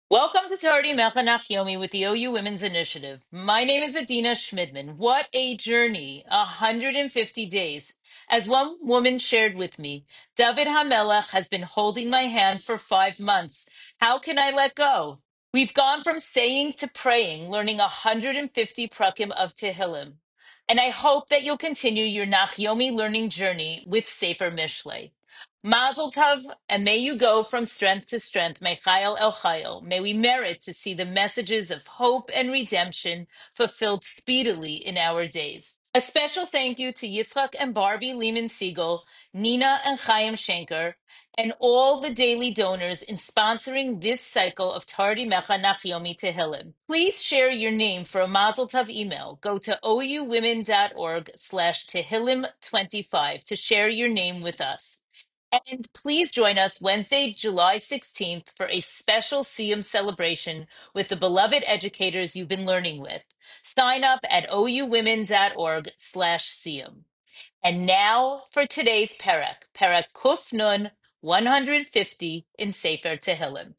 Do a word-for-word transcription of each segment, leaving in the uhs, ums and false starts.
Welcome to Tardi Mechanach Yomi with the O U Women's Initiative. My name is Adina Schmidman. What a journey, one hundred fifty days. As one woman shared with me, David HaMelech has been holding my hand for five months. How can I let go? We've gone from saying to praying, learning one hundred fifty prakim of Tehillim. And I hope that you'll continue your Nachyomi learning journey with Sefer Mishlei. Mazel Tov, and may you go from strength to strength, Mechayel El Chayel. May we merit to see the messages of hope and redemption fulfilled speedily in our days. A special thank you to Yitzchak and Barbie Lehman Siegel, Nina and Chaim Schenker, and all the daily donors in sponsoring this cycle of Tardi Mecha Nachyomi Tehillim. Please share your name for a Mazel Tov email. Go to ouwomen.org slash Tehillim 25 to share your name with us. And please join us Wednesday, July sixteenth for a special Siyum celebration with the beloved educators you've been learning with. Sign up at ouwomen.org slash Siyum. And now for today's Perek, Perek Kuf Nun one hundred fifty in Sefer Tehillim.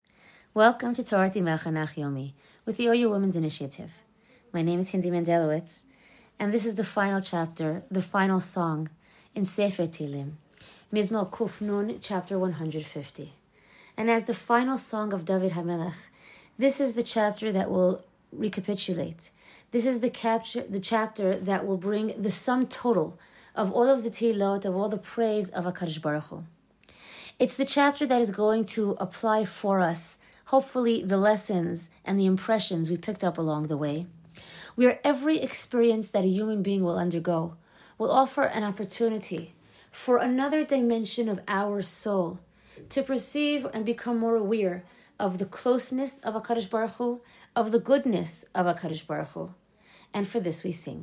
Welcome to Torah Timach Yomi with the O U Women's Initiative. My name is Hindi Mendelowitz, and this is the final chapter, the final song in Sefer Tehillim, Mizmor Kuf Nun, chapter one hundred fifty. And as the final song of David HaMelech, this is the chapter that will recapitulate. This is the capture, the chapter that will bring the sum total of all of the Tehillot, of all the praise of HaKadosh Baruch Hu. It's the chapter that is going to apply for us, hopefully, the lessons and the impressions we picked up along the way, where every experience that a human being will undergo will offer an opportunity for another dimension of our soul to perceive and become more aware of the closeness of HaKadosh Baruch Hu, of the goodness of HaKadosh Baruch Hu. And for this we sing.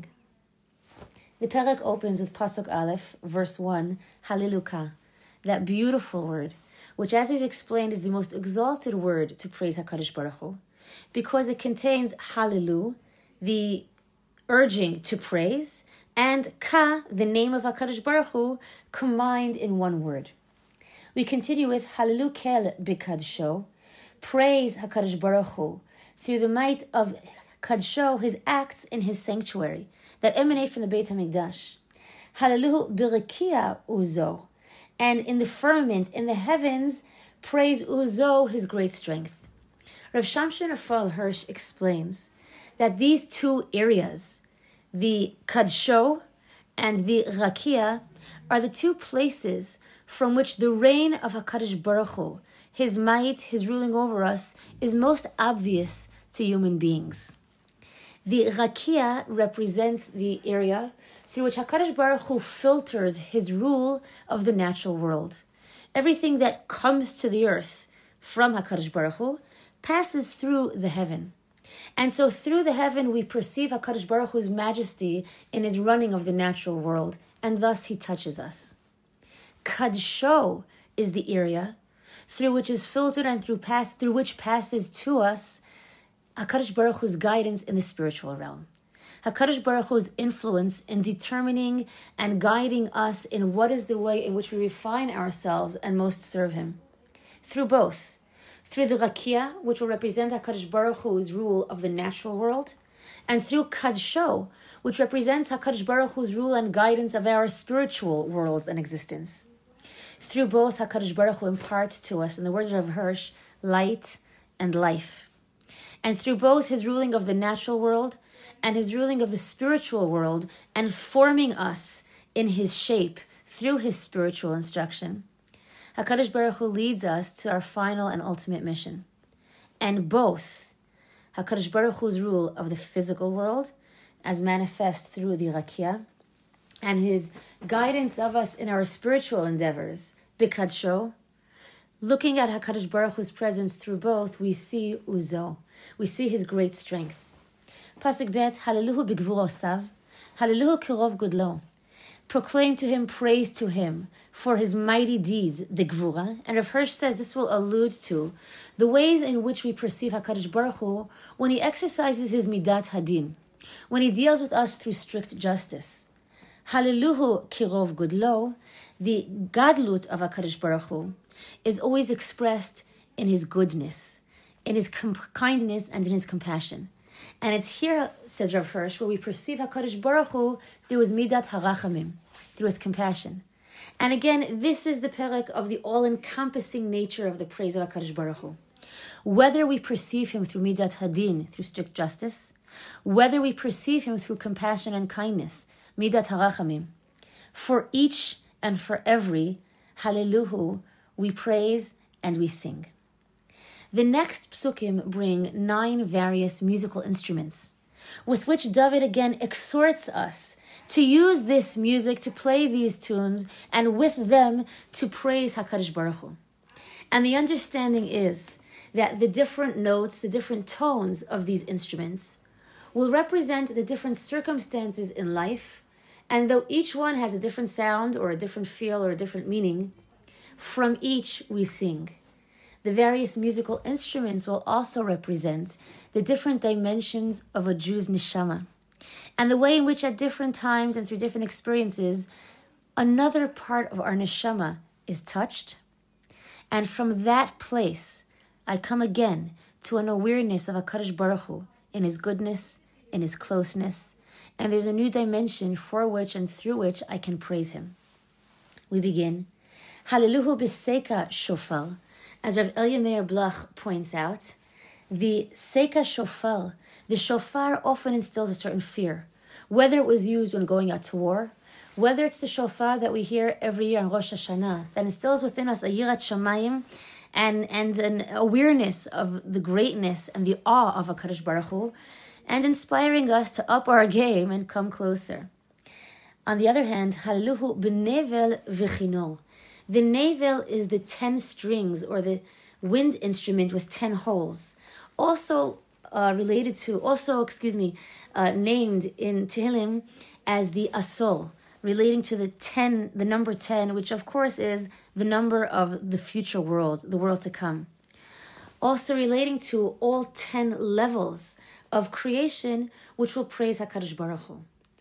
The Perek opens with Pasuk Aleph, verse one, Hallelujah, that beautiful word, which, as we've explained, is the most exalted word to praise HaKadosh Baruch Hu, because it contains Hallelu, the urging to praise, and Ka, the name of HaKadosh Baruch Hu, combined in one word. We continue with Hallelu Kel B'Kadsho, praise HaKadosh Baruch Hu, through the might of Kadsho, his acts in his sanctuary, that emanate from the Beit HaMikdash. Hallelu B'Rekia Uzo, and in the firmament, in the heavens, praise Uzo, his great strength. Rav Shamshon Raphael Hirsch explains that these two areas, the Kadsho and the Rakia, are the two places from which the reign of HaKadosh Baruch Hu, his might, his ruling over us, is most obvious to human beings. The Rakia represents the area through which HaKadosh Baruch Hu filters his rule of the natural world. Everything that comes to the earth from HaKadosh Baruch Hu passes through the heaven. And so through the heaven we perceive HaKadosh Baruch Hu's majesty in his running of the natural world, and thus he touches us. Kadsho is the area through which is filtered and through pass through which passes to us HaKadosh Baruch Hu's guidance in the spiritual realm. HaKadosh Baruch Hu's influence in determining and guiding us in what is the way in which we refine ourselves and most serve him. Through both. Through the Rakia, which will represent HaKadosh Baruch Hu's rule of the natural world, and through Kadsho, which represents HaKadosh Baruch Hu's rule and guidance of our spiritual worlds and existence. Through both, HaKadosh Baruch Hu imparts to us, in the words of Hirsch, light and life. And through both his ruling of the natural world and his ruling of the spiritual world, and forming us in his shape through his spiritual instruction, HaKadosh Baruch Hu leads us to our final and ultimate mission. And both, HaKadosh Baruch Hu's rule of the physical world, as manifest through the Rakia, and his guidance of us in our spiritual endeavors, B'Kadsho, looking at HaKadosh Baruch Hu's presence through both, we see Uzo, we see his great strength. Pasuk Bet, Hallelu b'gvurosav, Hallelu kirov gudlo. Proclaim to him, praise to him for his mighty deeds, the Gvura. And Rav Hirsch says this will allude to the ways in which we perceive HaKadosh Baruch Hu when he exercises his Midat Hadin, when he deals with us through strict justice. Hallelu kirov gudlo, the Gadlut of HaKadosh Baruch Hu, is always expressed in his goodness, in his com- kindness and in his compassion. And it's here, says Rav Hirsch, where we perceive HaKadosh Baruch Hu through his midat harachamim, through his compassion. And again, this is the perek of the all-encompassing nature of the praise of HaKadosh Baruch Hu. Whether we perceive him through midat hadin, through strict justice, whether we perceive him through compassion and kindness, midat harachamim, for each and for every, hallelujah, we praise and we sing. The next psukim bring nine various musical instruments, with which David again exhorts us to use this music, to play these tunes, and with them to praise HaKadosh Baruch Hu. And the understanding is that the different notes, the different tones of these instruments will represent the different circumstances in life, and though each one has a different sound or a different feel or a different meaning, from each we sing. The various musical instruments will also represent the different dimensions of a Jew's neshama, and the way in which at different times and through different experiences, another part of our neshama is touched. And from that place, I come again to an awareness of HaKadosh Baruch Hu in his goodness, in his closeness, and there's a new dimension for which and through which I can praise him. We begin, Hallelujah b'seika shofar. As Rav Elia Meir Blach points out, the seika shofar, the shofar often instills a certain fear, whether it was used when going out to war, whether it's the shofar that we hear every year on Rosh Hashanah, that instills within us a yirat shamayim and, and an awareness of the greatness and the awe of HaKadosh Baruch Hu, and inspiring us to up our game and come closer. On the other hand, Hallelujah b'nevel v'chinor. The navel is the ten strings, or the wind instrument with ten holes. Also uh, related to, also, excuse me, uh, named in Tehillim as the asol, relating to the ten, the number ten, which of course is the number of the future world, the world to come. Also relating to all ten levels of creation, which will praise HaKadosh Baruch Hu.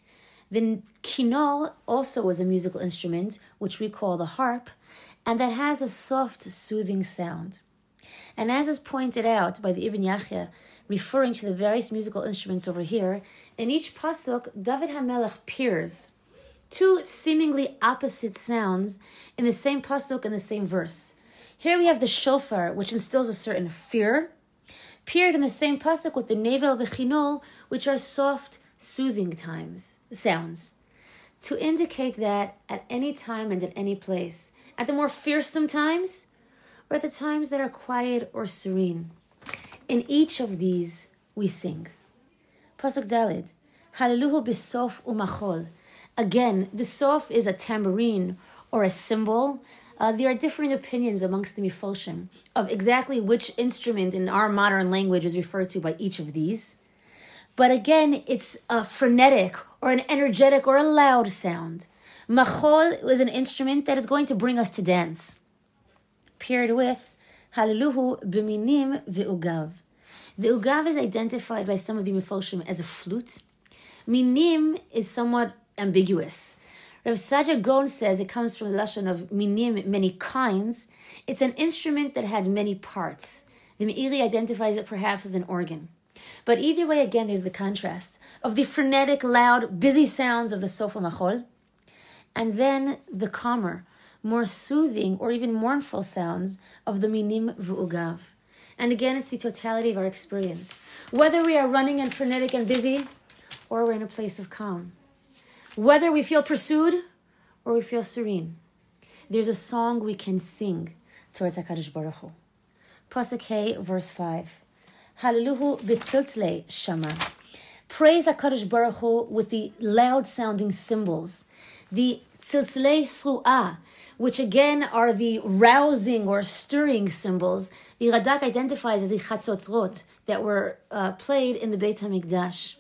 The kinor also is a musical instrument, which we call the harp, and that has a soft, soothing sound. And as is pointed out by the Ibn Yachya, referring to the various musical instruments over here, in each pasuk, David HaMelech peers two seemingly opposite sounds in the same pasuk in the same verse. Here we have the shofar, which instills a certain fear, paired in the same pasuk with the nevel v'chinor, which are soft, soothing times, sounds, to indicate that at any time and at any place, at the more fearsome times, or at the times that are quiet or serene, in each of these we sing. Pasuk Daled, Hallelujah b'sof umachol. Again, the sof is a tambourine or a cymbal. Uh, there are differing opinions amongst the Mifalshim of exactly which instrument in our modern language is referred to by each of these. But again, it's a frenetic or an energetic or a loud sound. Machol is an instrument that is going to bring us to dance. Paired with Hallelujah b'minim v'ugav. The ugav is identified by some of the Mifalshim as a flute. Minim is somewhat ambiguous. Rav Sadia Gaon says it comes from the lashon of minim, many kinds. It's an instrument that had many parts. The Meiri identifies it perhaps as an organ. But either way, again, there's the contrast of the frenetic, loud, busy sounds of the sofa machol, and then the calmer, more soothing, or even mournful sounds of the minim v'ugav. And again, it's the totality of our experience. Whether we are running and frenetic and busy, or we're in a place of calm. Whether we feel pursued, or we feel serene. There's a song we can sing towards HaKadosh Baruch Hu. Pasuk Hey, verse five. Hallelujah b'tziltzlei shama. Praise HaKadosh Baruch Hu with the loud-sounding cymbals. The tziltzlei sru'ah, which again are the rousing or stirring cymbals, the Radak identifies as the chatzotzrot that were uh, played in the Beit HaMikdash.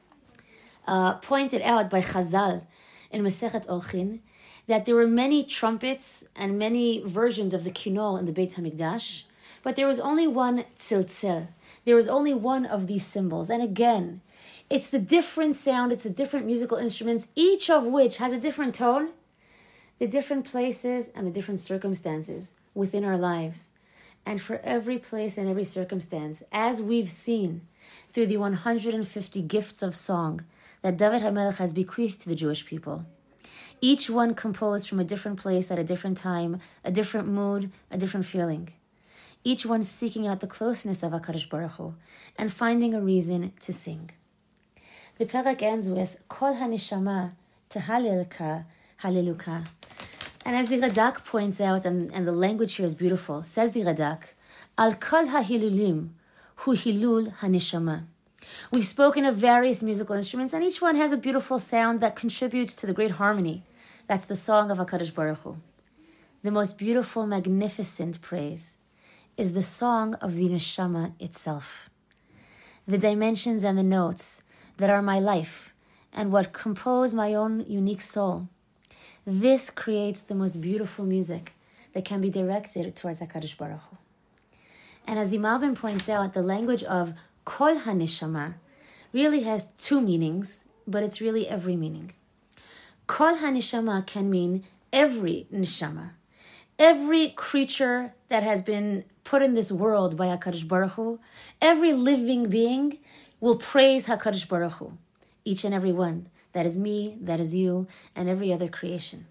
Uh, pointed out by Chazal in Masechet Orchin that there were many trumpets and many versions of the kinor in the Beit HaMikdash, but there was only one tziltzel. There was only one of these cymbals. And again, it's the different sound, it's the different musical instruments, each of which has a different tone, the different places and the different circumstances within our lives. and for every place and every circumstance, as we've seen through the one hundred fifty gifts of song that David HaMelech has bequeathed to the Jewish people. Each one composed from a different place at a different time, a different mood, a different feeling. Each one seeking out the closeness of HaKadosh Baruch Hu and finding a reason to sing. The Perek ends with Kol HaNeshama Tehalelka Haleluka. And as the Radak points out, and, and the language here is beautiful, says the Radak, Al Kol HaHilulim Hu Hilul HaNeshama. We've spoken of various musical instruments, and each one has a beautiful sound that contributes to the great harmony. That's the song of HaKadosh Baruch Hu. The most beautiful, magnificent praise is the song of the neshama itself. The dimensions and the notes that are my life and what compose my own unique soul. This creates the most beautiful music that can be directed towards HaKadosh Baruch Hu. And as the Malbim points out, the language of Kol HaNeshama really has two meanings, but it's really every meaning. Kol HaNeshama can mean every neshama, every creature that has been put in this world by HaKadosh Baruch Hu, every living being will praise HaKadosh Baruch Hu, each and every one. That is me, that is you, and every other creation.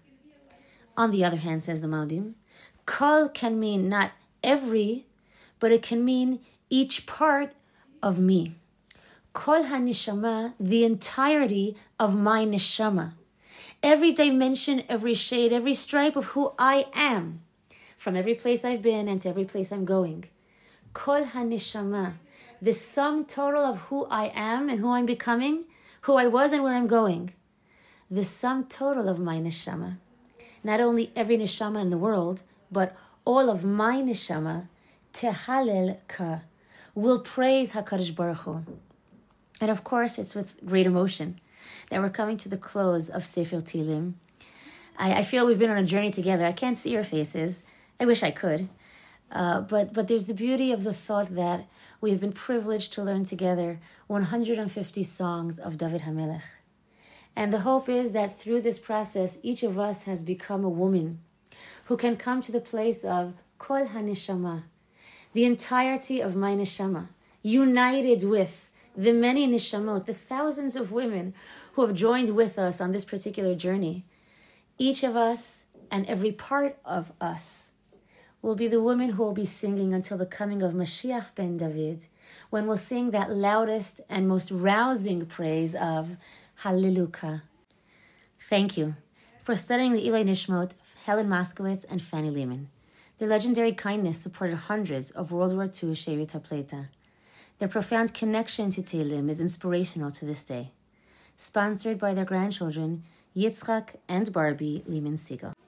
On the other hand, says the Malbim, Kol can mean not every, but it can mean each part of me. Kol HaNeshama, the entirety of my neshama. Every dimension, every shade, every stripe of who I am, from every place I've been and to every place I'm going. Kol HaNeshama, the sum total of who I am and who I'm becoming, who I was and where I'm going. The sum total of my neshama. Not only every neshama in the world, but all of my neshama, Tehalel Ka, will praise HaKadosh Baruch Hu. And of course, it's with great emotion that we're coming to the close of Sefer Tehillim. I, I feel we've been on a journey together. I can't see your faces. I wish I could. Uh, but, but there's the beauty of the thought that we've been privileged to learn together one hundred fifty songs of David HaMelech. And the hope is that through this process, each of us has become a woman who can come to the place of Kol HaNeshama, the entirety of my neshama, united with the many neshamot, the thousands of women who have joined with us on this particular journey. Each of us and every part of us will be the woman who will be singing until the coming of Mashiach ben David, when we'll sing that loudest and most rousing praise of Hallelujah. Thank you for studying the Ilai Nishmot, Helen Moskowitz and Fanny Lehman. Their legendary kindness supported hundreds of World War Two She'erit HaPleita. Their profound connection to Tehillim is inspirational to this day. Sponsored by their grandchildren, Yitzchak and Barbie Lehman Siegel.